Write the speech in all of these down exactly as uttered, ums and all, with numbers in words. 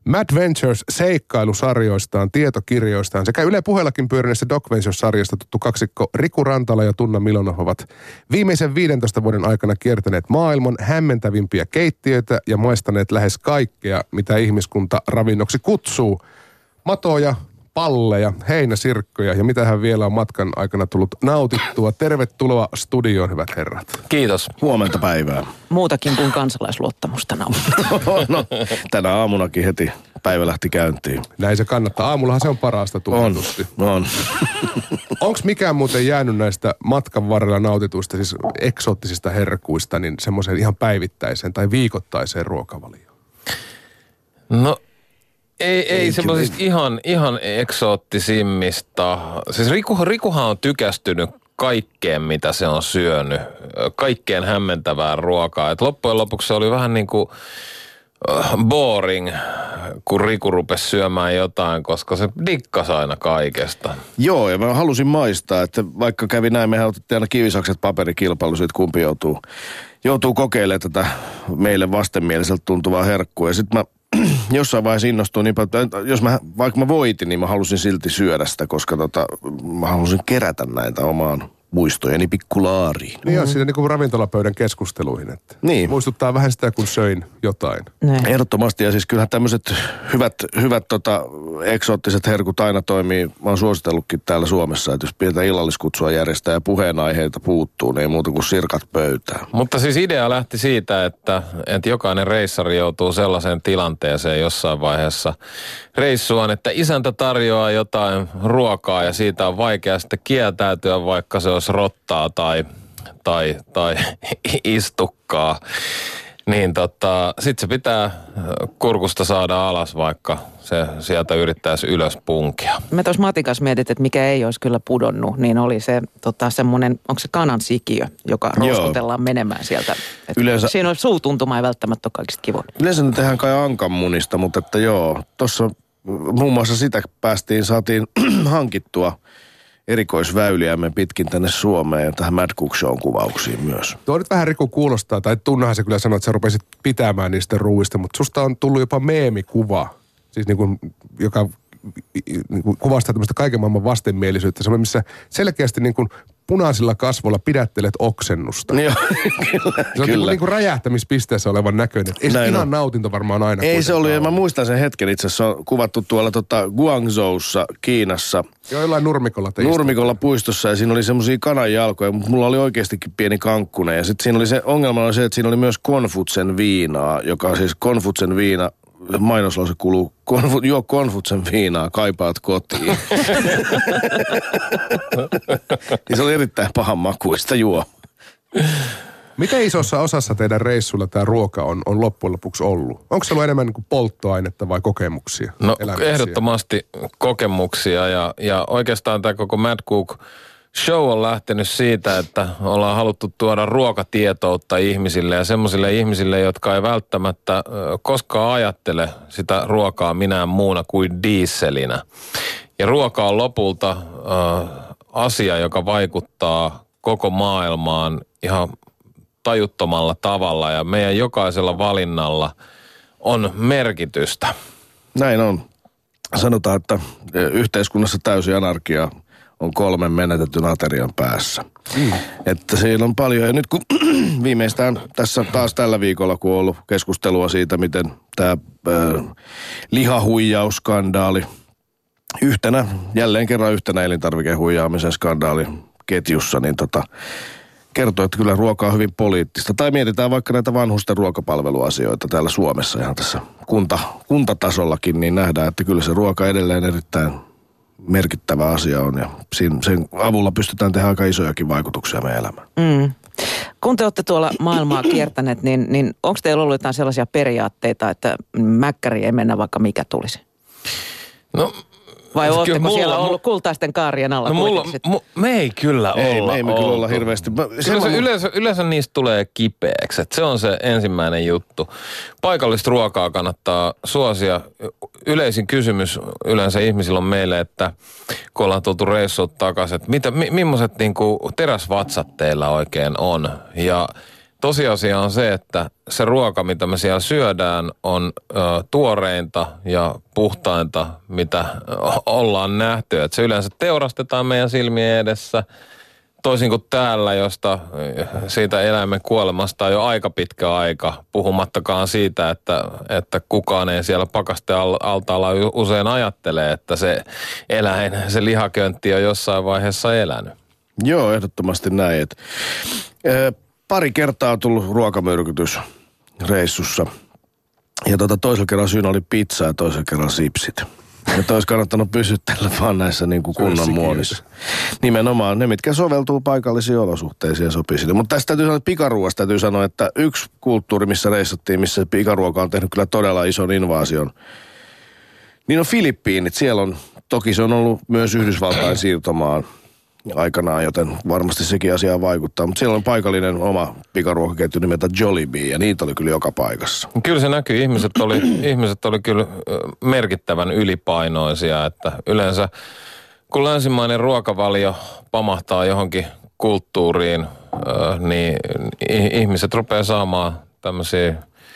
Madventures-seikkailusarjoistaan, tietokirjoistaan sekä Yle Puheellakin pyörineestä Doc Ventures-sarjasta tuttu kaksikko Riku Rantala ja Tunna Milonov ovat viimeisen viidentoista vuoden aikana kiertäneet maailman hämmentävimpiä keittiöitä ja maistaneet lähes kaikkea, mitä ihmiskunta ravinnoksi kutsuu. Matoja, palleja, heinäsirkkoja ja mitähän vielä on matkan aikana tullut nautittua. Tervetuloa studioon, hyvät herrat. Kiitos. Huomenta päivää. Muutakin kuin kansalaisluottamusta nautittua. No, tänä aamunakin heti päivä lähti käyntiin. Näin se kannattaa. Aamullahan se on parasta tunnetusti. On, on. Onko mikään muuten jäänyt näistä matkan varrella nautituista, siis eksoottisista herkuista, niin semmoiseen ihan päivittäiseen tai viikoittaiseen ruokavalioon? No ei, ei semmoisista ihan, ihan eksoottisimmista. Siis Riku, Rikuhan on tykästynyt kaikkeen, mitä se on syönyt. Kaikkeen hämmentävää ruokaa. Et loppujen lopuksi se oli vähän niin kuin boring, kun Riku rupesi syömään jotain, koska se dikkasi aina kaikesta. Joo, ja mä halusin maistaa, että vaikka kävi näin, mehän otettiin aina kivisakset paperikilpailu siitä, kumpi joutuu, joutuu kokeilemaan tätä meille vastenmieliseltä tuntuvaa herkkua. Ja sitten mä jossain vaiheessa innostuin niin paljon, että jos mä, vaikka mä voitin, niin mä halusin silti syödä sitä, koska tota, mä halusin kerätä näitä omaan muistojeni pikkulaariin. Niin on siinä niin kuin ravintolapöydän keskusteluihin, että niin. Muistuttaa vähän sitä, kun söin jotain. Näin. Ehdottomasti, ja siis kyllähän tämmöiset hyvät, hyvät tota, eksoottiset herkut aina toimii, mä oon suositellutkin täällä Suomessa, että jos pidetään illalliskutsua järjestää ja puheenaiheita puuttuu, niin ei muuta kuin sirkat pöytään. Mutta siis idea lähti siitä, että, että jokainen reissari joutuu sellaiseen tilanteeseen jossain vaiheessa reissuaan, että isäntä tarjoaa jotain ruokaa ja siitä on vaikea sitten kieltäytyä, vaikka se olisi rottaa tai, tai, tai istukkaa. Niin tota, sit se pitää kurkusta saada alas, vaikka se sieltä yrittäisi ylös punkia. Me tuossa Matin kanssa mietit, että mikä ei olisi kyllä pudonnut, niin oli se tota, semmoinen, onko se kanan sikiö, joka roskotellaan menemään sieltä. Yleensä, siinä on suutuntuma ei välttämättä ole kaikista kivoin. Yleensä ne tehdään kai ankanmunista, mutta että joo, tuossa muun muassa sitä päästiin, saatiin hankittua erikoisväyliämme pitkin tänne Suomeen ja tähän Mad Cook Shown kuvauksiin myös. Tuo nyt vähän Riku kuulostaa, tai Tunnahan se kyllä sanoi, että sä rupesit pitämään niistä ruuista, mutta susta on tullut jopa meemikuva, siis niin kuin, joka niin kuin kuvastaa tämmöistä kaiken maailman vastenmielisyyttä, semmoinen, missä selkeästi niin kuin punaisilla kasvoilla pidättelet oksennusta. Joo, kyllä. Se on kyllä. Niin kuin räjähtämispisteessä olevan näköinen. Ei se ihan nautinto varmaan aina. Ei se ollut, ja mä muistan sen hetken itse asiassa, se on kuvattu tuolla tota Guangzhoussa, Kiinassa. Joo, jollain nurmikolla teistä. Nurmikolla puistossa, ja siinä oli semmosia kananjalkoja, mutta mulla oli oikeastikin pieni kankkune. Ja sitten siinä oli se, ongelma oli se, että siinä oli myös Konfutsen viinaa, joka on siis Konfutsen viina, mainoslause kuuluu, konfu, juo Konfutsen viinaa, kaipaat kotiin. Ja se oli erittäin pahan makuista juo. Miten isossa osassa teidän reissuilla tämä ruoka on, on loppujen lopuksi ollut? Onko se ollut enemmän niin kuin polttoainetta vai kokemuksia? No ehdottomasti kokemuksia ja, ja oikeastaan tämä koko Mad Cook Show on lähtenyt siitä, että ollaan haluttu tuoda ruokatietoutta ihmisille ja semmoisille ihmisille, jotka ei välttämättä koskaan ajattele sitä ruokaa minään muuna kuin dieselinä. Ja ruoka on lopulta äh, asia, joka vaikuttaa koko maailmaan ihan tajuttomalla tavalla ja meidän jokaisella valinnalla on merkitystä. Näin on. Sanotaan, että yhteiskunnassa täysi anarkia on kolmen menetetyn aterian päässä. Mm. Että siinä on paljon. Ja nyt kun viimeistään tässä taas tällä viikolla, kun on ollut keskustelua siitä, miten tämä äh, lihahuijausskandaali yhtenä, jälleen kerran yhtenä elintarvikehuijaamisen skandaali ketjussa, niin tota, kertoo, että kyllä ruoka on hyvin poliittista. Tai mietitään vaikka näitä vanhusten ruokapalveluasioita täällä Suomessa ihan tässä kunta, kuntatasollakin, niin nähdään, että kyllä se ruoka edelleen erittäin merkittävä asia on ja sen avulla pystytään tehdä aika isojakin vaikutuksia meidän elämään. Mm. Kun te olette tuolla maailmaa kiertäneet, niin, niin onko teillä ollut jotain sellaisia periaatteita, että mäkkäri ei mennä vaikka mikä tulisi? No, vai ootteko mulla, siellä ollut kultaisten kaarien alla? No mulla, mu, me ei kyllä ei, olla me ei me kyllä olla hirveästi. Yleensä, yleensä, yleensä niistä tulee kipeäksi, että se on se ensimmäinen juttu. Paikallista ruokaa kannattaa suosia. Yleisin kysymys yleensä ihmisillä on meille, että kun ollaan tultu reissut takaisin, että mitä, mi, millaiset niinku teräsvatsat teillä oikein on. Ja tosiasia on se, että se ruoka, mitä me siellä syödään, on ö, tuoreinta ja puhtainta, mitä ollaan nähty. Et se yleensä teurastetaan meidän silmien edessä, toisin kuin täällä, josta siitä eläimen kuolemasta on jo aika pitkä aika, puhumattakaan siitä, että, että kukaan ei siellä pakaste altaalla usein ajattelee, että se eläin, se lihaköntti on jossain vaiheessa elänyt. Joo, ehdottomasti näin. Et, e, pari kertaa on tullut ruokamyrkytys reissussa. Ja tota, toisella kerralla syynä oli pizza ja toisella kerralla sipsit. Että olisi kannattanut pysytellä vaan näissä niin kuin kunnon muodissa. Nimenomaan ne, mitkä soveltuu paikallisiin olosuhteisiin ja sopii sille. Mutta tästä täytyy sanoa, että pikaruoasta täytyy sanoa, että yksi kulttuuri, missä reissattiin, missä pikaruoka on tehnyt kyllä todella ison invaasion, niin on Filippiinit. Siellä on, toki se on ollut myös Yhdysvaltain siirtomaan aikanaan, joten varmasti sekin asiaan vaikuttaa. Mutta siellä on paikallinen oma pikaruokaketju nimeltä Jollibee, ja niitä oli kyllä joka paikassa. Kyllä se näkyy. Ihmiset oli, ihmiset oli kyllä merkittävän ylipainoisia, että yleensä kun länsimainen ruokavalio pamahtaa johonkin kulttuuriin, niin ihmiset rupeaa saamaan tämmöisiä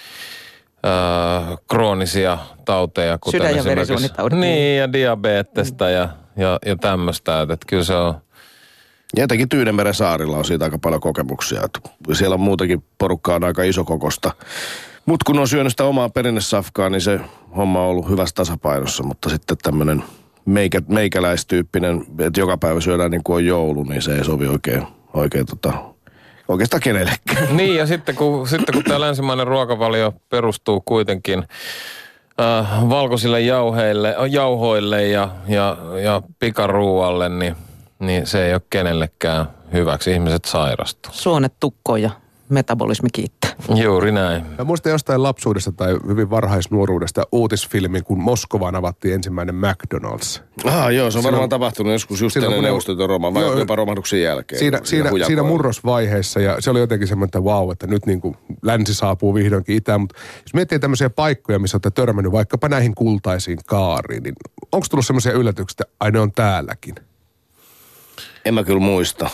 kroonisia tauteja, kuten sydän- ja verisuonitaudit. Niin, ja diabetesta mm. ja, ja, ja tämmöistä, että kyllä se on. Ja etenkin Tyynenmeren saarilla on siitä aika paljon kokemuksia. Siellä on muutakin porukkaa on aika isokokosta. Mutta kun on syönyt sitä omaa perinnesafkaa, niin se homma on ollut hyvässä tasapainossa. Mutta sitten tämmöinen meikä, meikäläistyyppinen, että joka päivä syödään niin kuin on joulu, niin se ei sovi oikein, oikein tota, oikeastaan kenellekään. Niin, ja sitten kun, sitten kun tämä länsimainen ruokavalio perustuu kuitenkin äh, valkoisille jauheille, jauhoille ja, ja, ja pikaruualle, niin niin se ei ole kenellekään hyväksi. Ihmiset sairastuu. Suonet tukkoon ja metabolismi kiittää. Juuri näin. Mä muistan jostain lapsuudesta tai hyvin varhaisnuoruudesta uutisfilmin, kun Moskovaan avattiin ensimmäinen McDonald's. Ah, joo, se on varmaan tapahtunut joskus just ennen Neuvostoliiton roman, vai jopa romahduksen jälkeen. Siinä, siinä, siinä murrosvaiheessa, ja se oli jotenkin semmoinen, että vau, että nyt niin kuin länsi saapuu vihdoinkin itään. Mutta jos miettii tämmöisiä paikkoja, missä olette törmännyt vaikkapa näihin kultaisiin kaariin, niin onko tullut semmoisia yllätyksiä, että ai ne on täälläkin? En mä kyllä muista.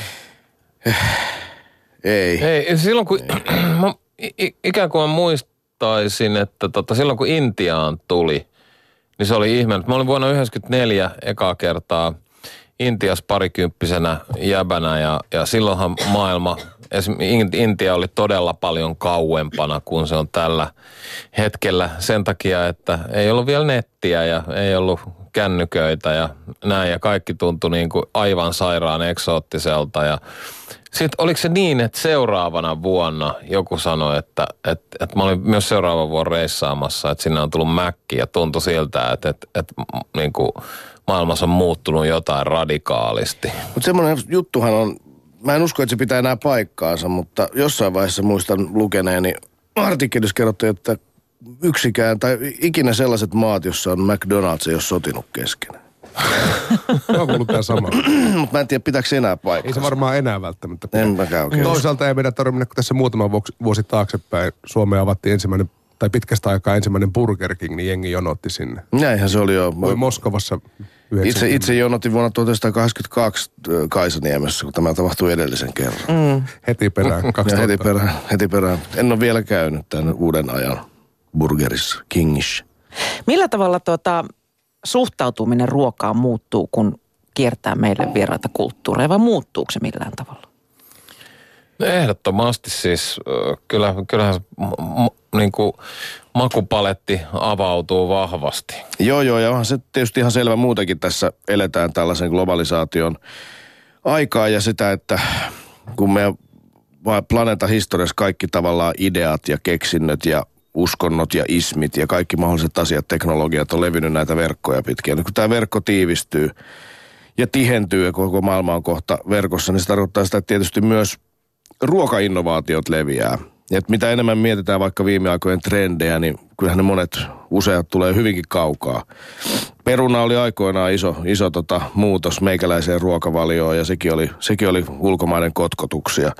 Ei. Ei, silloin kun, mä ikään kuin mä muistaisin, että tota, silloin kun Intiaan tuli, niin se oli ihme. Mä olin vuonna yhdeksänkymmentäneljä ekaa kertaa Intiassa parikymppisenä jäbänä ja, ja silloinhan maailma, Intia oli todella paljon kauempana kuin se on tällä hetkellä sen takia, että ei ollut vielä nettiä ja ei ollut kännyköitä ja näin ja kaikki tuntui niin kuin aivan sairaan eksoottiselta ja sitten oliko se niin, että seuraavana vuonna joku sanoi, että, että, että mä olin myös seuraavan vuonna reissaamassa, että sinne on tullut mäkki ja tuntui siltä, että, että, että niin kuin maailmassa on muuttunut jotain radikaalisti. Mutta semmoinen juttuhan on, mä en usko, että se pitää enää paikkaansa, mutta jossain vaiheessa muistan lukeneeni artikkelissa kerrottiin, että yksikään tai ikinä sellaiset maat, jossa on McDonald's, ei ole sotinut keskenään. On kuullut tämä sama. Mutta mä en tiedä, pitääkö se enää paikkaa. Ei se varmaan enää välttämättä. En mäkään oikein. Toisaalta ei meidän tarvitse, kun tässä muutama vuosi taaksepäin Suomeen avattiin ensimmäinen, tai pitkästä aikaa ensimmäinen Burger King, niin jengi jonotti sinne. Näinhän se oli jo. Voi Moskovassa Itse, itse jonotin vuonna tuhatyhdeksänsataakahdeksankymmentäkaksi Kaisaniemessä, kun tämä tapahtui edellisen kerran. Mm. Heti perään, kaksituhatta. Ja heti perään, heti perään. En ole vielä käynyt tämän uuden ajan Burgerissa, Kingish. Millä tavalla tuota, suhtautuminen ruokaan muuttuu, kun kiertää meille vieraita kulttuureja, vai muuttuuko se millään tavalla? No ehdottomasti siis, kyllä, kyllähän se m- niin kuin makupaletti avautuu vahvasti. Joo, joo, ja onhan se tietysti ihan selvä muutenkin tässä eletään tällaisen globalisaation aikaa ja sitä, että kun meidän planeetan historiassa kaikki tavallaan ideat ja keksinnöt ja uskonnot ja ismit ja kaikki mahdolliset asiat, teknologiat on levinnyt näitä verkkoja pitkin. Ja kun tämä verkko tiivistyy ja tihentyy ja koko maailma on kohta verkossa, niin se tarkoittaa sitä, että tietysti myös ruokainnovaatiot leviää. Ja että mitä enemmän mietitään vaikka viime aikojen trendejä, niin kyllähän ne monet useat tulee hyvinkin kaukaa. Peruna oli aikoinaan iso, iso tota, muutos meikäläiseen ruokavalioon ja sekin oli, sekin oli ulkomaiden kotkotuksia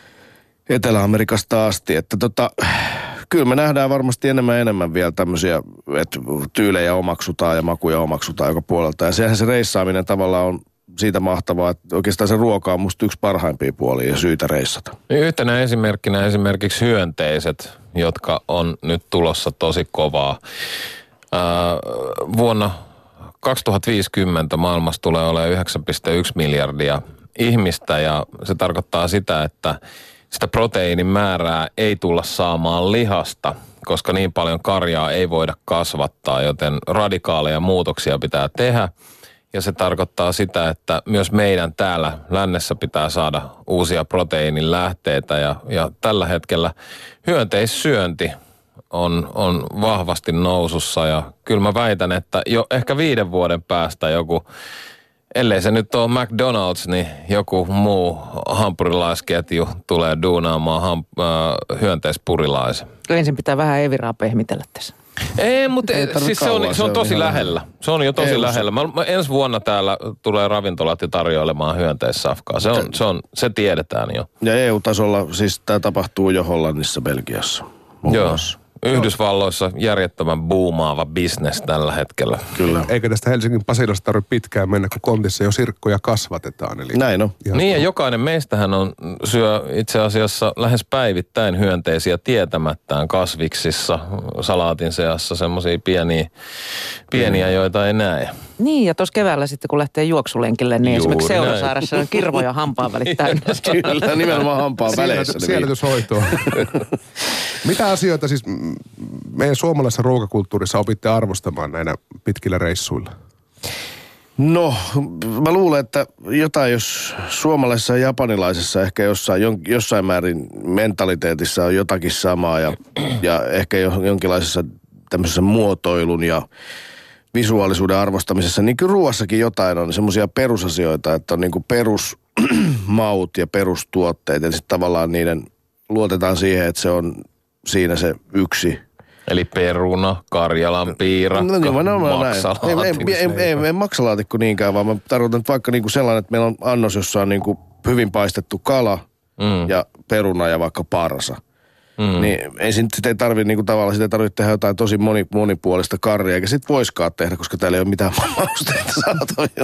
Etelä-Amerikasta asti. Että tota, kyllä me nähdään varmasti enemmän ja enemmän vielä tämmöisiä, että tyylejä omaksutaan ja makuja omaksutaan joka puolelta. Ja sehän se reissaaminen tavallaan on siitä mahtavaa, että oikeastaan se ruoka on musta yksi parhaimpia puolia ja syytä reissata. Yhtenä esimerkkinä esimerkiksi hyönteiset, jotka on nyt tulossa tosi kovaa. Ää, vuonna kaksituhattaviisikymmentä maailmassa tulee olemaan yhdeksän pilkku yksi miljardia ihmistä ja se tarkoittaa sitä, että sitä proteiinin määrää ei tulla saamaan lihasta, koska niin paljon karjaa ei voida kasvattaa, joten radikaaleja muutoksia pitää tehdä. Ja se tarkoittaa sitä, että myös meidän täällä lännessä pitää saada uusia proteiinin lähteitä ja, ja tällä hetkellä hyönteissyönti on, on vahvasti nousussa ja kyllä mä väitän, että jo ehkä viiden vuoden päästä joku, ellei se nyt ole McDonald's, niin joku muu hampurilaisketju tulee duunaamaan ham, äh, hyönteispurilaisen. Ensin pitää vähän eviraa pehmitellä tässä. Ei, mutta ei siis se on, se on tosi lähellä. Se on jo tosi ei lähellä. Mä, mä, ensi vuonna täällä tulee ravintolat ja tarjoilemaan hyönteissafkaa. Se, on, se, on, se tiedetään jo. Ja E U-tasolla siis tämä tapahtuu jo Hollannissa, Belgiassa. Joo. Muassa. Yhdysvalloissa järjettömän buumaava bisnes tällä hetkellä. Kyllä. Eikä tästä Helsingin Pasilasta tarvitse pitkään mennä, kun kontissa jo sirkkoja kasvatetaan. Eli näin on. Niin ja jokainen meistähän on syö itse asiassa lähes päivittäin hyönteisiä tietämättään kasviksissa, salaatin seassa semmoisia pieniä, pieniä mm. joita ei näe. Niin ja tuossa keväällä sitten kun lähtee juoksulenkille, niin Juuri esimerkiksi Seurasaaressa on kirvoja hampaan välit täynnä. Kyllä, nimenomaan hampaan väleissä. Sienetyshoitoa. Mitä asioita siis meidän suomalaisessa ruokakulttuurissa opitte arvostamaan näinä pitkillä reissuilla? No, mä luulen, että jotain, jos suomalaisessa ja japanilaisessa ehkä jossain, jossain määrin mentaliteetissa on jotakin samaa ja, ja ehkä jonkinlaisessa tämmöisessä muotoilun ja visuaalisuuden arvostamisessa, niin kyllä ruoassakin jotain on semmoisia perusasioita, että on niin kuin perusmaut ja perustuotteet ja sitten tavallaan niiden luotetaan siihen, että se on siinä se yksi. Eli peruna, Karjalan piirakka, no, no, no, maksalaatikko. Ei, ei, ei, ei, ei maksalaatikko niinkään, vaan mä tarkoitan vaikka niinku sellainen, että meillä on annos, jossa on niinku hyvin paistettu kala mm. ja peruna ja vaikka parsa. Mm. Niin ei sit ei tarvitse niinku tavallaan, sitä ei tarvitse tehdä jotain tosi moni, monipuolista karria, eikä sit voiskaan tehdä, koska täällä ei ole mitään mausteita saatu.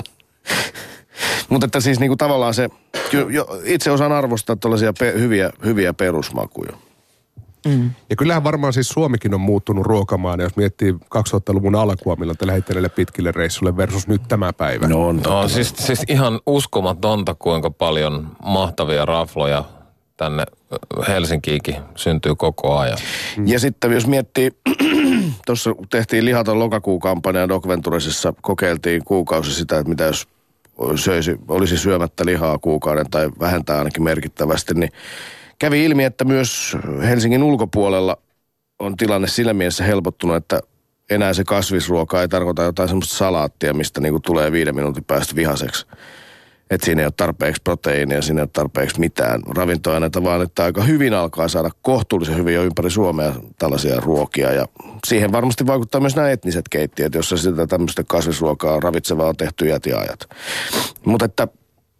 Mutta että siis niinku tavallaan se, itse osaan arvostaa tällaisia pe, hyviä, hyviä perusmakuja. Mm. Ja kyllähän varmaan siis Suomikin on muuttunut ruokamaana, jos miettii kaksituhattaluvun alkua, milloin te lähditte näille pitkille reissuille versus nyt tämä päivä. No on. No, siis, siis ihan uskomatonta, kuinka paljon mahtavia rafloja tänne Helsinkiinkin syntyy koko ajan. Mm. Ja sitten jos miettii, tuossa tehtiin lihaton lokakuukampanja Doc Venturesissa, kokeiltiin kuukausi sitä, että mitä jos söisi, olisi syömättä lihaa kuukauden tai vähentää ainakin merkittävästi, niin kävi ilmi, että myös Helsingin ulkopuolella on tilanne sillä mielessä helpottunut, että enää se kasvisruoka ei tarkoita jotain semmoista salaattia, mistä niinku tulee viiden minuutin päästä vihaseksi. Että siinä ei ole tarpeeksi proteiinia, siinä ei ole tarpeeksi mitään ravintoaineita, vaan että aika hyvin alkaa saada kohtuullisen hyvin jo ympäri Suomea tällaisia ruokia. Ja siihen varmasti vaikuttaa myös nämä etniset keittiöt, jossa sitä tämmöistä kasvisruokaa ravitsevaa on tehty iät ja ajat. Mutta että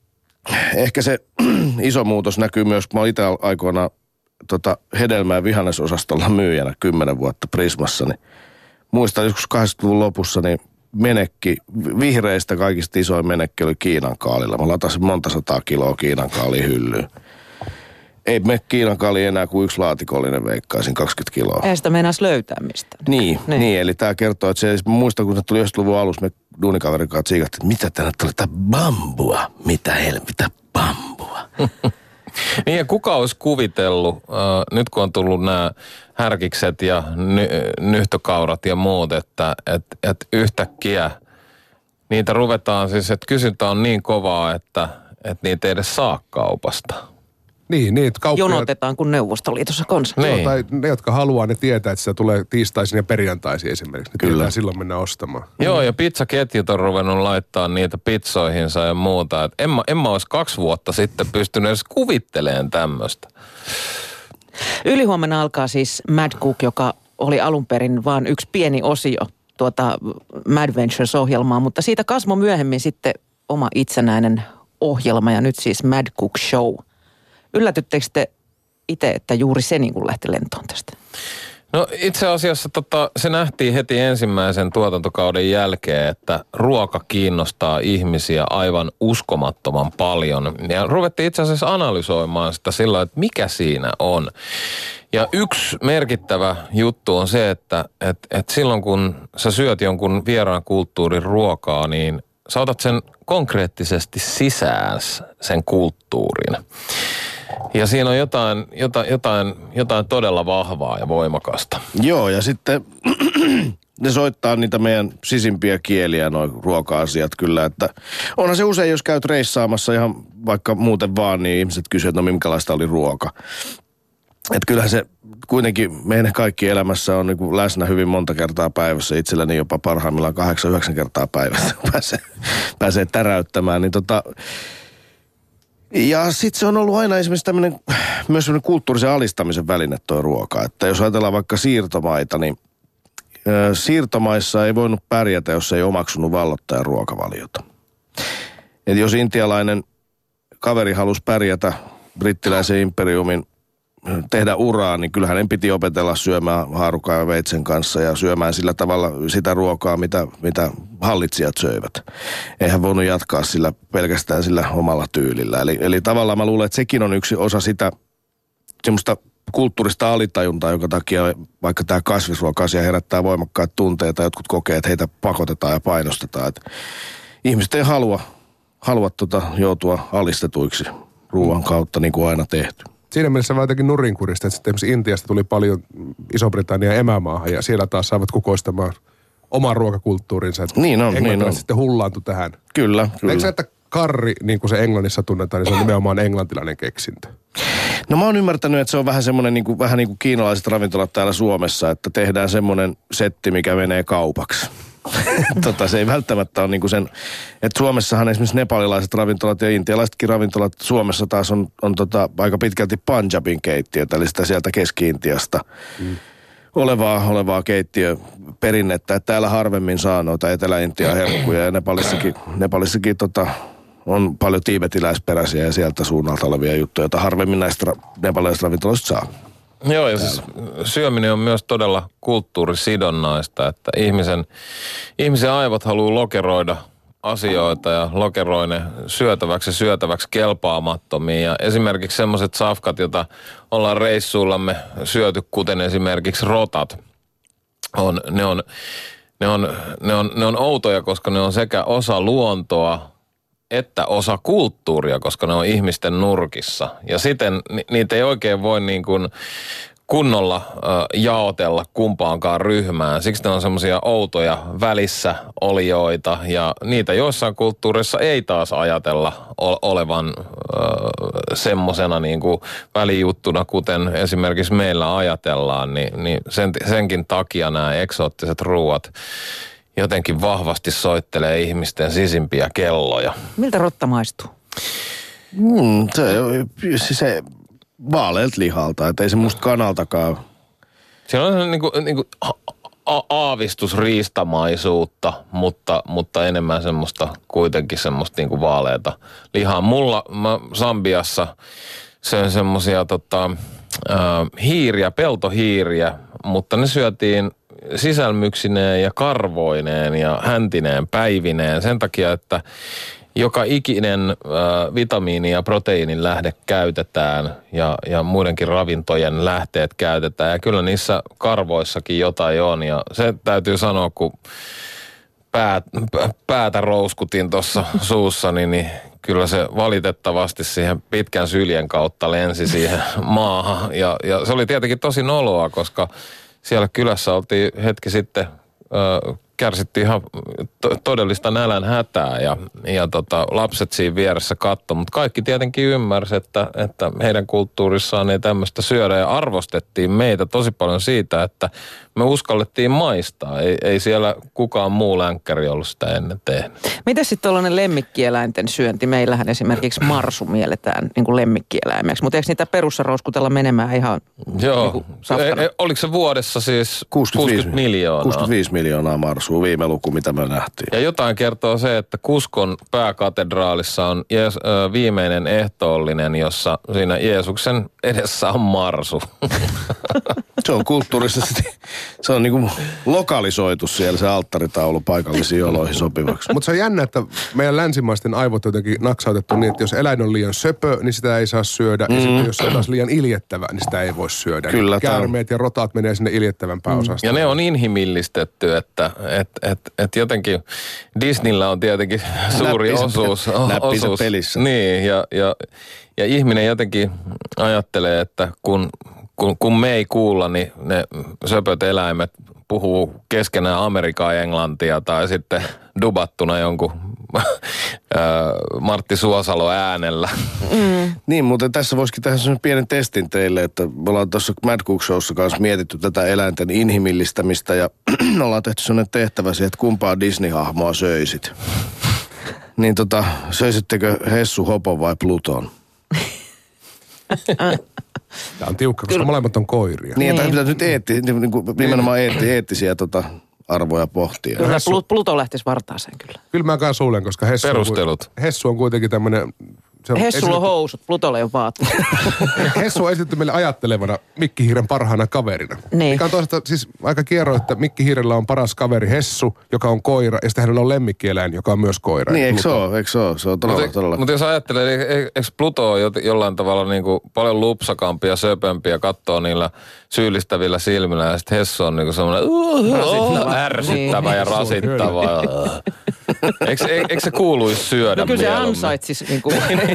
ehkä se iso muutos näkyy myös, kun mä olin itse aikoina tota, hedelmä- ja vihannesosastolla myyjänä kymmenen vuotta Prismassa, niin muistan joskus kahdeksankymmentäluvun lopussa, niin menekki, vihreistä kaikista isoin menekki oli Kiinan kaalilla. Mä latasin monta sataa kiloa Kiinan kaaliin hyllyyn. Ei mene Kiinan kaali enää kuin yksi laatikollinen, veikkaisin kaksikymmentä kiloa. Ei sitä meinaisi löytää mistään. Niin, niin, niin, eli tämä kertoo, että se, muistan kun se tuli yhdeksänkymmentäluvun alussa, me duunikaverin kanssa tsiikattiin, että mitä tänne tuli, tämä bambua, mitä helvettä bambua. Niin ja kuka olisi kuvitellut, äh, nyt kun on tullut nämä härkikset ja ny, nyhtökaurat ja muut, että et, et yhtäkkiä niitä ruvetaan siis, että kysyntä on niin kovaa, että et niitä ei edes saa kaupasta. Niin, niin kauppia... Jonotetaan kuin Neuvostoliitossa konsa. Niin. Tai ne, jotka haluaa, ne tietää, että se tulee tiistaisin ja perjantaisin esimerkiksi. Ne Kyllä. tietää silloin mennä ostamaan. Joo, ja pizzaketjut on ruvennut laittaa niitä pizzoihinsa ja muuta. Et en, mä, en mä olisi kaksi vuotta sitten pystynyt edes kuvittelemaan tämmöistä. Ylihuomenna alkaa siis Mad Cook, joka oli alun perin vain yksi pieni osio tuota Mad Ventures-ohjelmaa, mutta siitä kasvoi myöhemmin sitten oma itsenäinen ohjelma ja nyt siis Mad Cook Show. Yllätyttekö te itse, että juuri se niin kuin lähti lentoon tästä? No itse asiassa tota, se nähtiin heti ensimmäisen tuotantokauden jälkeen, että ruoka kiinnostaa ihmisiä aivan uskomattoman paljon. Ja ruvettiin itse asiassa analysoimaan sitä sillä, että mikä siinä on. Ja yksi merkittävä juttu on se, että et, et silloin kun sä syöt jonkun vieraan kulttuurin ruokaa, niin sä otat sen konkreettisesti sisään sen kulttuurin. Ja siinä on jotain, jotain, jotain, jotain todella vahvaa ja voimakasta. Joo, ja sitten ne soittaa niitä meidän sisimpiä kieliä, nuo ruoka-asiat kyllä. Että onhan se usein, jos käyt reissaamassa ihan vaikka muuten vaan, niin ihmiset kysyvät, että no minkälaista oli ruoka. Että kyllähän se kuitenkin meidän kaikki elämässä on niin kuin läsnä hyvin monta kertaa päivässä. Itselläni jopa parhaimmillaan kahdeksan, yhdeksän kertaa päivässä pääsee, pääsee täräyttämään. Niin tota, ja sitten se on ollut aina esimerkiksi tämmöinen, myös semmoinen kulttuurisen alistamisen väline tuo ruoka. Että jos ajatellaan vaikka siirtomaita, niin ö, siirtomaissa ei voinut pärjätä, jos ei omaksunut vallottajan ruokavaliota. Että jos intialainen kaveri halusi pärjätä brittiläisen imperiumin tehdä uraa, niin kyllähän hänen piti opetella syömään haarukaa ja veitsen kanssa ja syömään sillä tavalla sitä ruokaa, mitä, mitä hallitsijat söivät. Eihän voinut jatkaa sillä pelkästään sillä omalla tyylillä. Eli, eli tavallaan mä luulen, että sekin on yksi osa sitä semmoista kulttuurista alitajuntaa, jonka takia vaikka tämä kasvisruoka-asia herättää voimakkaat tunteita. Jotkut kokee, että heitä pakotetaan ja painostetaan. Että ihmiset ei halua, halua tota, joutua alistetuiksi ruoan kautta, niin kuin aina tehty. Siinä mielessä vaan jotenkin nurinkurista, että sitten Intiasta tuli paljon Iso-Britannia emämaahan ja siellä taas saavat kukoistamaan oman ruokakulttuurinsa. Niin on, niin on. Sitten hullaantui tähän. Kyllä, kyllä. Eikö se, että karri, niin kuin se Englannissa tunnetaan, niin se on nimenomaan englantilainen keksintö? No mä oon ymmärtänyt, että se on vähän semmoinen niin kuin, vähän niin kuin kiinalaiset ravintolat täällä Suomessa, että tehdään semmoinen setti, mikä menee kaupaksi. tota, se ei välttämättä ole niinku sen, että Suomessahan esimerkiksi nepalilaiset ravintolat ja intialaisetkin ravintolat Suomessa taas on, on tota, aika pitkälti Punjabin keittiötä, eli sitä sieltä Keski-Intiasta mm. olevaa, olevaa keittiöperinnettä, että täällä harvemmin saa noita Etelä-Intian herkkuja ja Nepalissakin, Nepalissakin tota, on paljon tiibetiläisperäisiä ja sieltä suunnalta olevia juttuja, joita harvemmin näistä nepalilaisista ravintoloista saa. Joo, ja siis syöminen on myös todella kulttuurisidonnaista, että ihmisen, ihmisen aivot haluaa lokeroida asioita ja lokeroi ne syötäväksi ja syötäväksi kelpaamattomia. Ja esimerkiksi semmoiset safkat, joita ollaan reissuillamme syöty, kuten esimerkiksi rotat, on, ne, on, ne, on, ne, on, ne on outoja, koska ne on sekä osa luontoa, että osa kulttuuria, koska ne on ihmisten nurkissa. Ja siten ni, niitä ei oikein voi niin kuin kunnolla äh, jaotella kumpaankaan ryhmään. Siksi ne on semmoisia outoja välissä olioita ja niitä joissain kulttuureissa ei taas ajatella o- olevan äh, semmosena niin kuin välijuttuna, kuten esimerkiksi meillä ajatellaan. Ni, niin sen, senkin takia nämä eksoottiset ruuat jotenkin vahvasti soittelee ihmisten sisimpiä kelloja. Miltä rotta maistuu? Mm, se on siis se vaaleelta lihalta, että ei se musta kanaltakaan. Siinä on niin kuin, niin kuin a- aavistusriistamaisuutta, mutta, mutta enemmän semmoista, kuitenkin semmoista niin kuin vaaleita lihaa. Mulla, mä Sambiassa söin semmosia tota, äh, hiiriä, peltohiiriä, mutta ne syötiin sisälmyksineen ja karvoineen ja häntineen päivineen sen takia, että joka ikinen äh, vitamiini- ja proteiinin lähde käytetään ja, ja muidenkin ravintojen lähteet käytetään. Ja kyllä niissä karvoissakin jotain on ja se täytyy sanoa, kun päät, päätä rouskutin tuossa suussani, niin kyllä se valitettavasti siihen pitkän syljen kautta lensi siihen maahan. Ja, ja se oli tietenkin tosi noloa, koska siellä kylässä oltiin hetki sitten, ö, kärsittiin ihan to- todellista nälän hätää ja, ja tota, lapset siinä vieressä katsoi, mutta kaikki tietenkin ymmärsi, että, että heidän kulttuurissaan ei tämmöistä syödä ja arvostettiin meitä tosi paljon siitä, että me uskallettiin maistaa. Ei, ei siellä kukaan muu länkkäri ollut sitä ennen tehnyt. Miten sitten tuollainen lemmikkieläinten syönti? Meillähän esimerkiksi marsu mielletään niin kuin lemmikkieläimeksi, mutta eikö niitä perussa rouskutella menemään ihan Joo. Niin kuin safkana? E, e, oliko se vuodessa siis kuusikymmentäviisi miljoonaa? kuusikymmentäviisi miljoonaa marsu. marsua, viime luku, mitä me nähtiin. Ja jotain kertoo se, että Kuskon pääkatedraalissa on Jees, ö, viimeinen ehtoollinen, jossa siinä Jeesuksen edessä on marsu. Se on kulttuurisesti, se on niinku lokalisoitu siellä se alttaritaulu paikallisiin oloihin sopivaksi. Mutta se on jännä, että meidän länsimaisten aivot jotenkin naksautettu niin, että jos eläin on liian söpö, niin sitä ei saa syödä. Mm. Ja sitten jos se on taas liian iljettävä, niin sitä ei voi syödä. Kyllä, käärmeet ja rotaat menee sinne iljettävämpään mm. osastoon. Ja ne on inhimillistetty, että et, et, et jotenkin Disneyllä on tietenkin suuri Näppinsä, osuus. näppinsä osuus pelissä. Niin, ja, ja, ja ihminen jotenkin ajattelee, että kun, kun, kun me ei kuulla, niin ne söpöt eläimet puhuu keskenään amerikaa ja englantia tai sitten dubattuna jonkun Martti Suosalo äänellä. Mm. Niin, mutta tässä voisikin tehdä sellaisen pienen testin teille, että me ollaan tuossa Mad Cook Showssa kanssa mietitty tätä eläinten inhimillistämistä ja ollaan tehty sellainen tehtävä siihen, että kumpaa Disney-hahmoa söisit. Niin tota, söisittekö Hessu, Hopon vai Pluton? Tämä on tiukka, koska Kyllä. molemmat on koiria. Niin, niin. Pitää nyt eetti, niin kuin nimenomaan eetti, eettisiä tota, arvoja pohtia. Kyllä Hessu, Pluto lähtisi vartaaseen kyllä. Kyllä mä kanssa luulen, koska Hessu Perustelut. On, Hessu on kuitenkin tämmöinen... Hessulla on housut, Plutolla ei ole vaatteet. Hessu on esitetty meille ajattelevana Mikki Hiiren parhaana kaverina. Niin. Mikä on toisaalta siis aika kierro, että Mikki Hiirellä on paras kaveri Hessu, joka on koira, ja sitten hänellä on lemmikkieläin, joka on myös koira. Niin, eikö se ole? Eikö se ole? Se on todella, Mutta todella. mut jos ajattelee, eikö Pluto ole jollain tavalla niinku paljon lupsakampi ja söpömpi ja katsoo niillä syyllistävillä silmillä, ja sitten Hessu on niinku semmoinen Rasittava. ärsyttävä ja rasittava. Eikö, eikö se kuuluisi syödä no, kyllä se mieluummin? ansaitsisi niinku...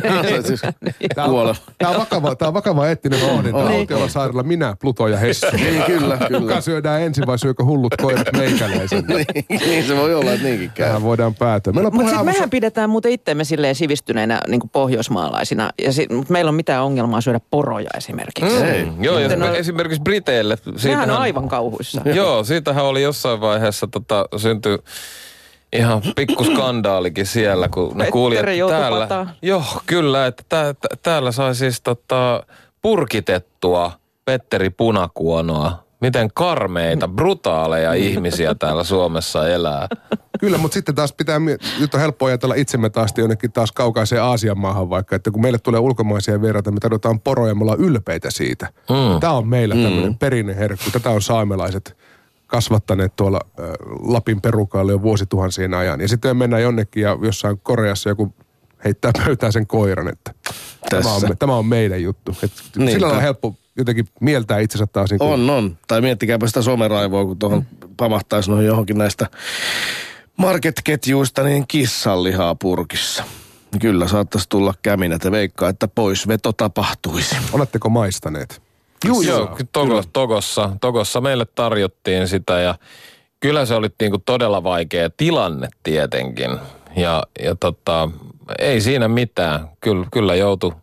Tämä on, tämä on vakava, tämä on vakava eettinen pohdinta. On. Autiolla saarella minä, Pluto ja Hessu. Niin, kyllä, kyllä. Kuka syödään ensin vai syökö hullut koirat meikäläisen? Niin se voi olla, että niinkin käy. Tähän voidaan päätyä. Mutta sitten mehän pidetään muuten itseämme silleen sivistyneinä niin kuin pohjoismaalaisina. Ja sit, mutta meillä on mitään ongelmaa syödä poroja esimerkiksi. Mm. Ei. Joo, ja no, esimerkiksi Briteille. Nehän on aivan kauhuissa. Joo, siitähän oli jossain vaiheessa tota, syntyi ihan pikku skandaalikin siellä, kun ne Petteri kuuli, että joutui täällä... pataan. Joo, kyllä, että tää, tää, täällä sai siis tota, purkitettua Petteri Punakuonoa. Miten karmeita, brutaaleja ihmisiä täällä Suomessa elää. Kyllä, mutta sitten taas pitää, nyt on helppo ajatella itsemme taas jonnekin taas kaukaiseen Aasian maahan vaikka, että kun meille tulee ulkomaisia vieraita, me tarvitaan poroja, me ollaan ylpeitä siitä. Mm. Tämä on meillä tämmöinen mm. perinneherkku, tätä on saamelaiset kasvattaneet tuolla äh, Lapin perukaalla jo vuosituhansien ajan. Ja sitten me mennään jonnekin ja jossain Koreassa joku heittää pöytään sen koiran, että tämä on, tämä on meidän juttu. Et niin, sillä on helppo jotenkin mieltää itsensä taas. Niin kuin... On, on. Tai miettikääpä sitä someraivoa, kun tuohon pamahtaisi noihin johonkin näistä marketketjuista, niin kissanlihaa purkissa. Kyllä saattaisi tulla käminät ja veikkaa, että poisveto tapahtuisi. Oletteko maistaneet? Juu, joo. Togo, Togossa, Togossa meille tarjottiin sitä ja kyllä se oli niinku todella vaikea tilanne tietenkin. Ja, ja tota, ei siinä mitään. Kyllä, kyllä joutui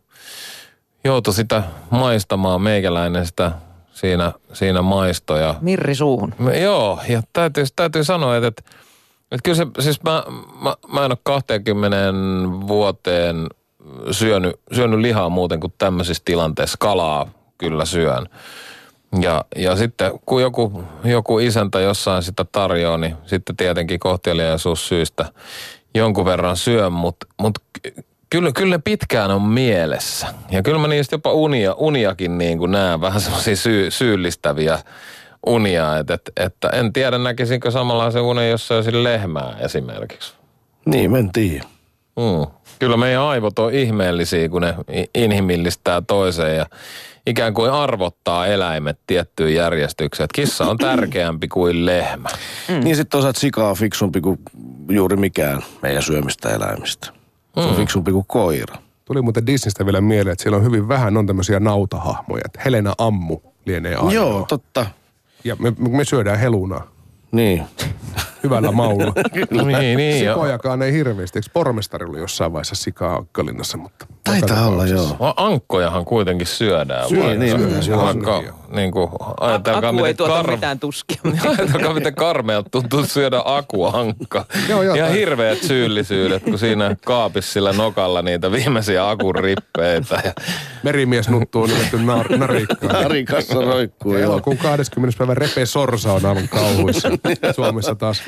joutu sitä maistamaan, meikäläinen sitä siinä, siinä maistoja. Mirri suuhun. Joo, ja täytyy, täytyy sanoa, että, että, että kyllä se, siis mä, mä, mä en ole kaksikymmentä vuoteen syönyt, syönyt lihaa muuten kuin tämmöisissä tilanteissa. Kalaa kyllä syön. Ja, ja sitten kun joku, joku isäntä jossain sitä tarjoaa, niin sitten tietenkin kohteliaisuussyistä jonkun verran syön, mutta mut kyllä, kyllä ne pitkään on mielessä. Ja kyllä mä niistä jopa unia, uniakin niin kuin näen, vähän semmoisia syy, syyllistäviä unia, että, että, että en tiedä näkisinkö samanlaisen unen, jos söisin lehmää esimerkiksi. Niin, en tiedä. Mm. Kyllä meidän aivot on ihmeellisiä, kun ne inhimillistää toiseen ja ikään kuin arvottaa eläimet tiettyyn järjestykseen. Että kissa on tärkeämpi kuin lehmä. Mm. Niin sitten osaat sikaa fiksumpi kuin juuri mikään meidän syömistä eläimistä. Se on mm. fiksumpi kuin koira. Tuli muuten Disneystä vielä mieleen, että siellä on hyvin vähän on tämmöisiä nautahahmoja. Että Helena Ammu lienee ainoa. Joo, totta. Ja me, me syödään helunaa. Niin. Hyvällä maulla. niin, niin, Sikojakaan ei hirveästi. Eikö pormestari oli jossain vaiheessa sikaa Ankkalinnassa? Mutta taitaa olla, joo. Ankkojahan kuitenkin syödään. Syö, niin, niin, syö, Vaikka, niin kuin, ajatelkaa, Aku ei tuota kar... mitään tuskia. ajatelkaa, miten karmeelta tuntuu syödä akuankka. Joo, joo, ihan hirveät syyllisyydet, kun siinä kaapissa sillä nokalla niitä viimeisiä akun rippeitä. Ja... Merimies nuttuu nimetty nar- narikkaan. Narikassa roikkuu, joo. Elokuun kahdeskymmenes päivä Repe Sorsa on aivan kauhuissa. Suomessa taas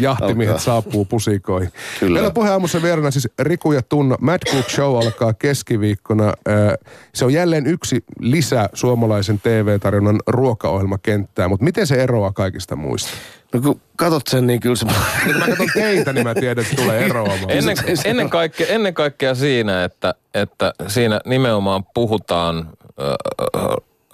Jahtimiehet Alkaa. saapuu pusikoihin. Kyllä. Meillä on puheenaamussa vieraana siis Riku ja Tunna. Mad Cook Show alkaa keskiviikkona. Se on jälleen yksi lisä suomalaisen T V-tarjonnan ruokaohjelmakenttää, mutta miten se eroaa kaikista muista? No kun katot sen, niin kyllä se... Kun mä katson teitä, niin mä tiedän, että tulee eroamaan. Ennen, ennen, kaikkea, ennen kaikkea siinä, että, että siinä nimenomaan puhutaan äh,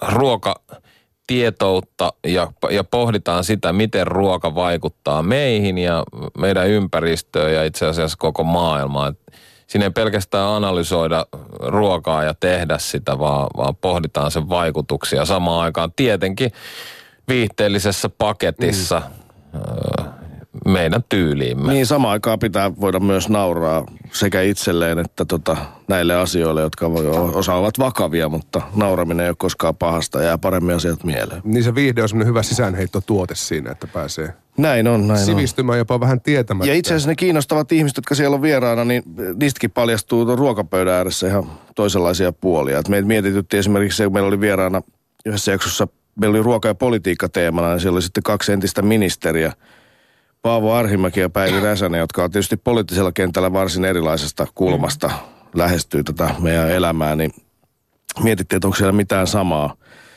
ruokatietoutta ja, ja pohditaan sitä, miten ruoka vaikuttaa meihin ja meidän ympäristöön ja itse asiassa koko maailmaan. Siinä ei pelkästään analysoida ruokaa ja tehdä sitä, vaan, vaan pohditaan sen vaikutuksia samaan aikaan. Tietenkin viihteellisessä paketissa mm. meidän tyyliimme. Niin, samaan aikaan pitää voida myös nauraa sekä itselleen että tota, näille asioille, jotka osa ovat vakavia, mutta nauraminen ei ole koskaan pahasta, jää paremmin asiat mieleen. Niin se viihde on semmoinen hyvä sisäänheittotuote siinä, että pääsee näin on, näin sivistymään on. jopa vähän tietämättä. Ja itse asiassa ne kiinnostavat ihmiset, jotka siellä on vieraana, niin niistäkin paljastuu ruokapöydän ääressä ihan toisenlaisia puolia. Et meitä mietityttiin esimerkiksi se, kun meillä oli vieraana yhdessä jaksossa, meillä oli ruoka- ja politiikka teemana, niin siellä oli sitten kaksi entistä ministeriä, Paavo Arhimäki ja Päivi Räsänen, jotka on tietysti poliittisella kentällä varsin erilaisesta kulmasta lähestyy tätä meidän elämää, niin mietittiin, että onko siellä mitään samaa,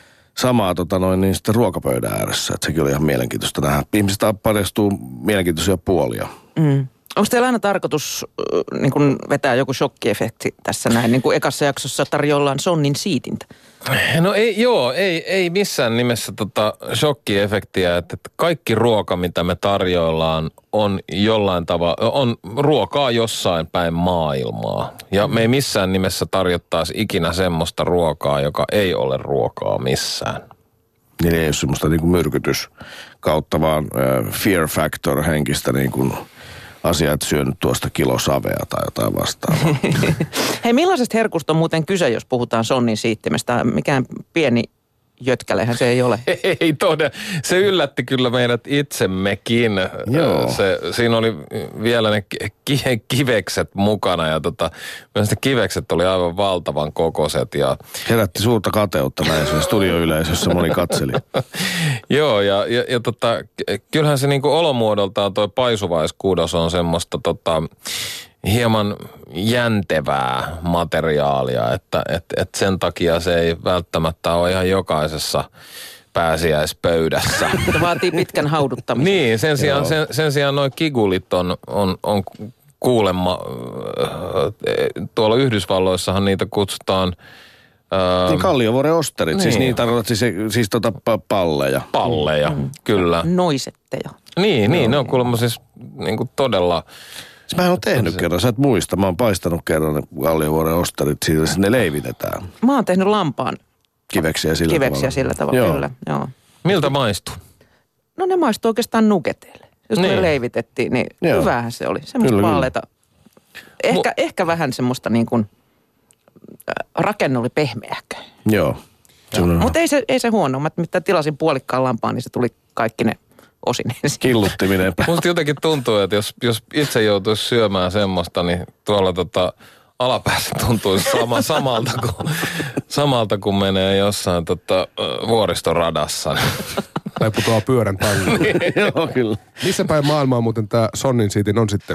samaa tota noin, niin sitten ruokapöydän ääressä. Että sekin oli ihan mielenkiintoista nähdä. Ihmisistä paljastuu mielenkiintoisia puolia. Mm. Onko teillä aina tarkoitus äh, niin kun vetää joku shokkiefekti tässä näin, niin kuin ekassa jaksossa tarjollaan sonnin siitintä? No ei, joo, ei, ei missään nimessä tota shokkiefektiä, että kaikki ruoka, mitä me tarjoillaan, on jollain tavalla, on ruokaa jossain päin maailmaa. Ja me ei missään nimessä tarjottaisi ikinä semmoista ruokaa, joka ei ole ruokaa missään. Niin ei ole semmoista niin kuin myrkytys kautta, vaan äh, fear factor henkistä niin kuin asia, että syönyt tuosta kilo savea tai jotain vastaavaa. Hei, millaisesta herkusta on muuten kyse, jos puhutaan sonnin siittimestä? Mikään pieni jötkälehän se ei ole. Ei todella. Se yllätti kyllä meidät itsemmekin. Joo. Se, siinä oli vielä ne ki- kivekset mukana ja tota, myös ne kivekset oli aivan valtavan kokoiset. Ja Herätti suurta kateutta näin studioyleisössä, moni katseli. Joo, ja, ja, ja tota, kyllähän se niinku olomuodoltaan toi paisuvaiskudos on semmoista tota, hieman jäntevää materiaalia, että et, et sen takia se ei välttämättä ole ihan jokaisessa pääsiäispöydässä. Se vaatii pitkän hauduttamisen. Niin, sen sijaan, sen, sen sijaan noi kigulit on, on, on kuulemma, äh, tuolla Yhdysvalloissahan niitä kutsutaan Äh, niin Kalliovuoren osterit, niin. siis niin tarkoitat siis, siis tota palleja. Palleja, mm. kyllä. Noisetteja. Niin, no. niin, ne on kuulemma siis niin kuin todella... Mä oon tehnyt se... kerran, sä et muista. Mä oon paistanut kerran ne Kalliovuoren osterit, siitä ne leivitetään. Mä oon tehnyt lampaan kiveksiä sillä kiveksiä tavalla. sillä tavalla, joo. Kyllä, joo. Miltä maistuu? No ne maistuu oikeastaan nuketeille. Jos niin. me leivitettiin, niin joo. Hyvähän se oli. Semmoista vaaleita. Ehkä, Mu- ehkä vähän semmoista niin kuin rakenne oli pehmeäkö. Joo. Mutta ei se, ei se huono. Mä mitä tilasin puolikkaan lampaan, niin se tuli kaikki ne osin ensin. Killuttiminen. Musta jotenkin tuntuu, että jos, jos itse joutuisi syömään semmoista, niin tuolla tota alapäässä tuntuisi sama, samalta, kuin, samalta kuin menee jossain tota, vuoristoradassa. Tai putoaa pyörän tauluun. Joo, kyllä. Missä päin maailmaa muuten tämä sonnin siitin on sitten?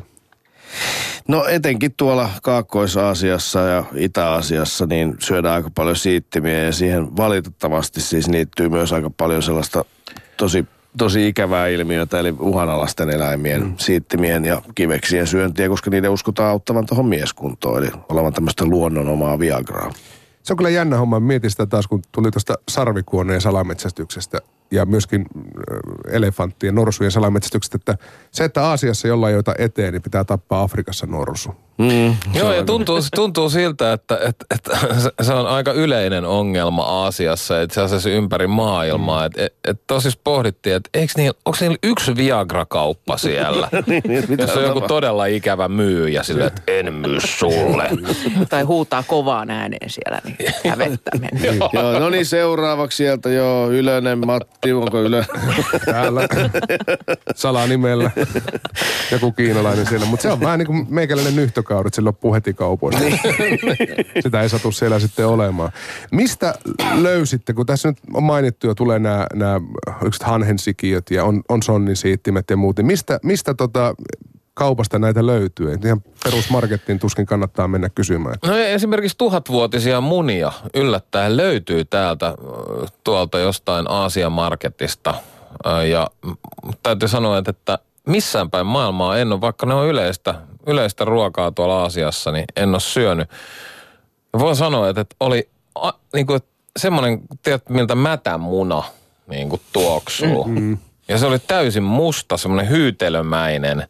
No etenkin tuolla Kaakkois-Aasiassa ja Itä-Aasiassa niin syödään aika paljon siittimiä ja siihen valitettavasti siis liittyy myös aika paljon sellaista tosi, tosi ikävää ilmiötä, eli uhanalaisten eläimien mm. siittimien ja kiveksien syöntiä, koska niiden uskotaan auttavan tuohon mieskuntoon, eli olevan tämmöistä luonnon omaa viagraa. Se on kyllä jännä homma. Mietin sitä taas, kun tuli tuosta sarvikuoneen salametsästyksestä ja myöskin elefanttien, norsujen salametsästyksestä, että se, että Aasiassa jollain joita eteen, niin pitää tappaa Afrikassa norsu. Mm, Joo, ja tuntuu, tuntuu siltä, että, että, että se on aika yleinen ongelma Aasiassa, itse asiassa ympäri maailmaa. Mm. Että et, et tosiaan pohdittiin, että eikö niillä, onko niillä yksi Viagra-kauppa siellä? niin, jos on joku todella ikävä myyjä silleen, että en myy sulle. Tai huutaa kovaan ääneen siellä, niin hävettä mennä. Joo, no niin seuraavaksi sieltä joo, Ylönen Matti, onko Ylönen? Täällä, salanimellä. joku kiinalainen siellä. Mutta se on vähän niin kuin meikäläinen nyhtökauri, että se loppuu heti kaupoista. Sitä ei satu siellä sitten olemaan. Mistä löysitte, kun tässä nyt on mainittu jo, tulee nämä, nämä hanhensikiöt ja on, on sonnin siittimet ja muut, niin mistä, mistä tota kaupasta näitä löytyy? Et ihan perusmarkettiin tuskin kannattaa mennä kysymään. No esimerkiksi tuhatvuotisia munia yllättäen löytyy täältä tuolta jostain Aasian marketista. Ja täytyy sanoa, että missään päin maailmaa en ole, vaikka ne on yleistä, yleistä ruokaa tuolla Aasiassa, niin en ole syönyt. Ja voin sanoa, että oli a, niin kuin, semmoinen, tiedät miltä mätämuna niin kuin tuoksuu. Mm-hmm. Ja se oli täysin musta, semmoinen hyytelömäinen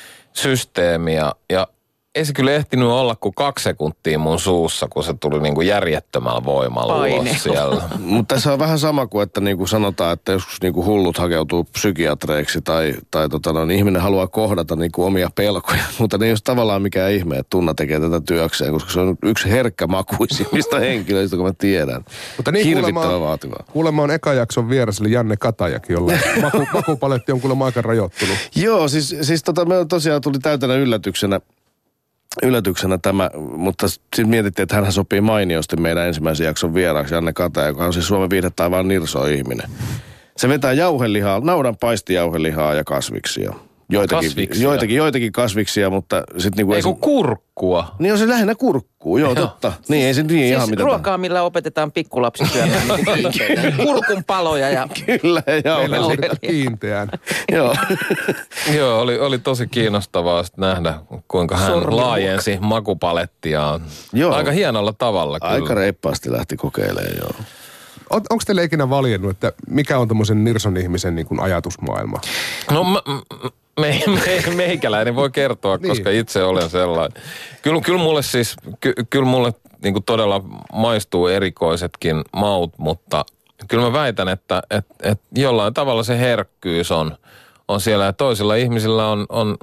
systeemi ja, ja ei se kyllä ehtinyt olla kuin kaksi sekuntia mun suussa, kun se tuli niinku järjettömällä voimalla ulos siellä. Mutta tässä on vähän sama kuin, että niinku sanotaan, että joskus niinku hullut hakeutuu psykiatreiksi tai, tai tota no, niin ihminen haluaa kohdata niinku omia pelkoja. Mutta ne ei ole tavallaan mikään ihme, että Tunna tekee tätä työkseen, koska se on yksi herkkämakuisimmista henkilöistä, kun mä tiedän. Mutta niin hirvittävän vaativaa. Kuulemma on eka jakson vieras, eli Janne Katajakin, jolla maku, makupaletti on kuulemma aika rajoittunut. Joo, siis, siis tota, me tosiaan tuli täytänä yllätyksenä. Yllätyksenä tämä, mutta sitten mietittiin, että hänhän sopii mainiosti meidän ensimmäisen jakson vieraaksi, Janne Kataja, joka on siis Suomen viihdetaivaan nirso ihminen. Se vetää jauhelihaa, naudan paistijauhelihaa ja kasviksia. Joitakin kasviksia. Joitakin, joitakin kasviksia, mutta sitten niinku... Ei kun kurkkua. Niin on se lähinnä kurkkuu, joo, joo. Totta. Niin ei se niin siis ihan mitään. Ruokaa, millä opetetaan pikkulapsi syömään kurkun paloja ja... Kyllä, joo. Meillä on kiinteään. Joo. Joo, oli, oli tosi kiinnostavaa nähdä, kuinka hän Sormi laajensi makupalettiaan. Joo. Aika hienolla tavalla kyllä. Aika reippaasti lähti kokeilemaan, joo. On, onko teille ikinä valjennut, että mikä on tommosen nirson ihmisen niin kuin ajatusmaailma? No mä... Me, me, meikäläinen voi kertoa, niin. Koska itse olen sellainen. Kyllä, kyllä mulle siis, ky, kyllä mulle niin kuin todella maistuu erikoisetkin maut, mutta kyllä mä väitän, että et, et jollain tavalla se herkkyys on, on siellä. Ja toisilla ihmisillä on, on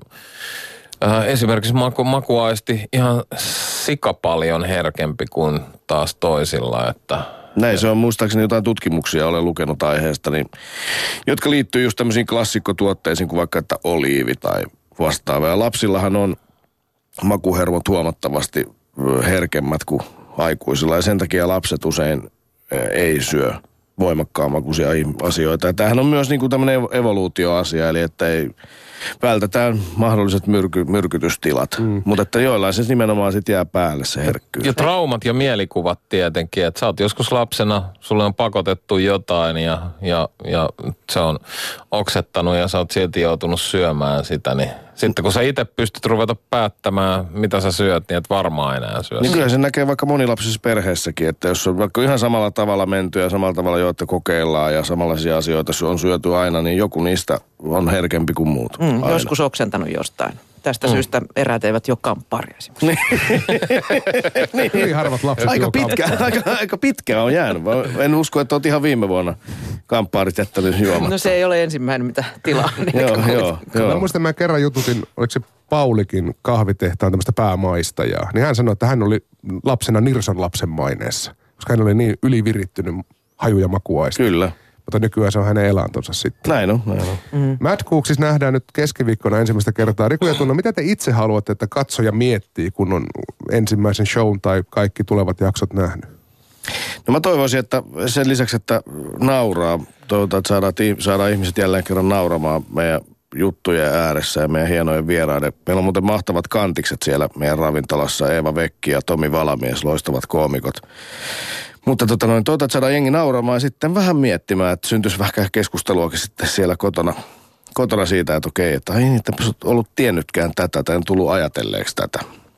äh, esimerkiksi maku, makuaisti ihan sikapaljon herkempi kuin taas toisilla, että... Näin se on, muistaakseni jotain tutkimuksia olen lukenut aiheesta, niin, jotka liittyy just tämmöisiin klassikkotuotteisiin kuin vaikka että oliivi tai vastaava. Ja lapsillahan on makuhermot huomattavasti herkemmät kuin aikuisilla ja sen takia lapset usein ei syö voimakkaan makuisia asioita. Ja tämähän on myös niin kuin tämmöinen evoluutioasia, eli että ei vältetään mahdolliset myrky, myrkytystilat. Mm. Mutta että joillain se nimenomaan sitten jää päälle se herkkyys. Ja traumat ja mielikuvat tietenkin, että sä oot joskus lapsena, sulle on pakotettu jotain ja, ja, ja se on oksettanut ja sä oot silti joutunut syömään sitä, niin sitten kun sä itse pystyt ruveta päättämään, mitä sä syöt, niin et varmaan enää syö. Niin kyllä se näkee vaikka monilapsisessa perheessäkin, että jos on vaikka ihan samalla tavalla menty ja samalla tavalla joita kokeillaan ja samanlaisia asioita on syöty aina, niin joku niistä on herkempi kuin muut. Mm, joskus oksentanut jostain. Tästä mm. syystä eräät eivät jo kampparia esimerkiksi. niin. Hyvin harvat lapset aika pitkä, aika, aika pitkä on jäänyt. En usko, että olet ihan viime vuonna kamppaarit jättänyt juomatta. No se ei ole ensimmäinen, mitä tilaa. joo, joo, joo. Mä muistan, mä kerran jututin, oliko se Paulikin kahvitehtaan tämmöistä päämaistajaa. Niin hän sanoi, että hän oli lapsena nirson lapsen maineessa. Koska hän oli niin ylivirittynyt haju- ja makuaista. Kyllä. Mutta nykyään se on hänen elantonsa sitten. Näin on, näin on. Mm. Mad Cooksis nähdään nyt keskiviikkona ensimmäistä kertaa. Riku ja Tunna, mitä te itse haluatte, että katsoja miettii, kun on ensimmäisen shown tai kaikki tulevat jaksot nähnyt? No mä toivoisin, että sen lisäksi, että nauraa, toivotaan, että saadaan, saadaan ihmiset jälleen kerran nauramaan meidän juttujen ääressä ja meidän hienojen vieraiden. Meillä on muuten mahtavat kantikset siellä meidän ravintolassa, Eeva Vekki ja Tomi Valamies, loistavat koomikot. Mutta tota noin, toivotaan, että saadaan jengi nauramaan ja sitten vähän miettimään, että syntyisi vähän keskusteluakin sitten siellä kotona, kotona siitä, että okei, että ei niitä ollut tiennytkään tätä tai en tullut ajatelleeksi tätä.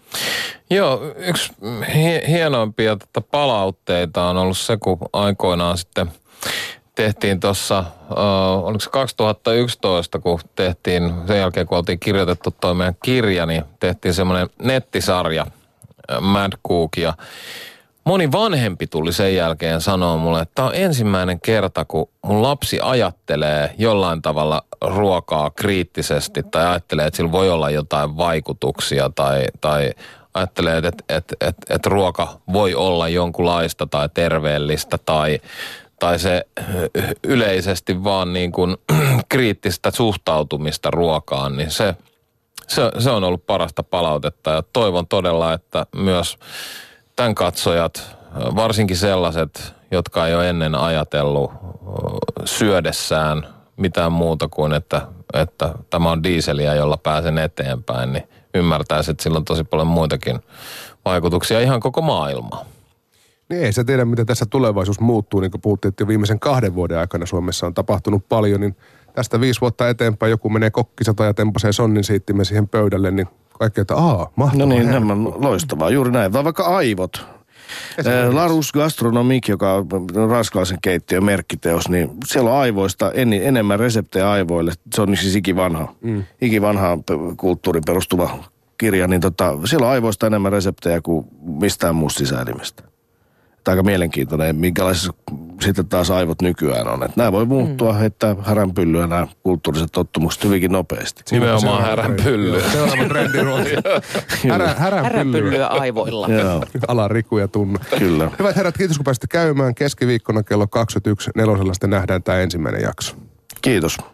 Joo, yksi hienoimpia tätä palautteita on ollut se, kun aikoinaan sitten tehtiin tuossa, uh, oliko se kaksituhattayksitoista, kun tehtiin, sen jälkeen kun oltiin kirjoitettu toi meidän kirja, niin tehtiin semmoinen nettisarja, Mad Cook, ja moni vanhempi tuli sen jälkeen sanoa mulle, että tämä on ensimmäinen kerta, kun mun lapsi ajattelee jollain tavalla ruokaa kriittisesti tai ajattelee, että sillä voi olla jotain vaikutuksia tai, tai ajattelee, että, että, että, että, että ruoka voi olla jonkunlaista tai terveellistä tai, tai se yleisesti vaan niin kuin kriittistä suhtautumista ruokaan, niin se Se, se on ollut parasta palautetta ja toivon todella, että myös tämän katsojat, varsinkin sellaiset, jotka ei ole ennen ajatellut syödessään mitään muuta kuin, että, että tämä on diiseliä, jolla pääsen eteenpäin, niin ymmärtäisi, että sillä on tosi paljon muitakin vaikutuksia ihan koko maailmaan. Niin ei sä tiedä, miten tässä tulevaisuus muuttuu, niin kuin puhuttiin, että jo viimeisen kahden vuoden aikana Suomessa on tapahtunut paljon, niin tästä viisi vuotta eteenpäin joku menee kokkisata ja tempasee sonnin siittimen siihen pöydälle, niin kaikki, että aah, mahtavaa. No niin, nämä loistavaa, juuri näin. Vai vaikka aivot. Larus Gastronomique, joka on ranskalaisen keittiön merkkiteos, niin siellä on aivoista en, enemmän reseptejä aivoille. Se on siis ikivanha, mm. ikivanhaan kulttuurin perustuva kirja, niin tota, siellä on aivoista enemmän reseptejä kuin mistään muusta sisäelimestä. Tämä aika mielenkiintoinen, minkälaisessa sitten taas aivot nykyään on. Että nämä voi muuttua, mm. että häränpyllyä nämä kulttuuriset tottumukset hyvinkin nopeasti. Nimenomaan häränpyllyä. Seuraava trendi ruokia. Härä, häränpyllyä aivoilla. Ala Riku ja Tunna. Kyllä. Hyvät herrat, kiitos kun pääsitte käymään. Keskiviikkona kello kaksikymmentäyksi nelosella sitten nähdään tämä ensimmäinen jakso. Kiitos.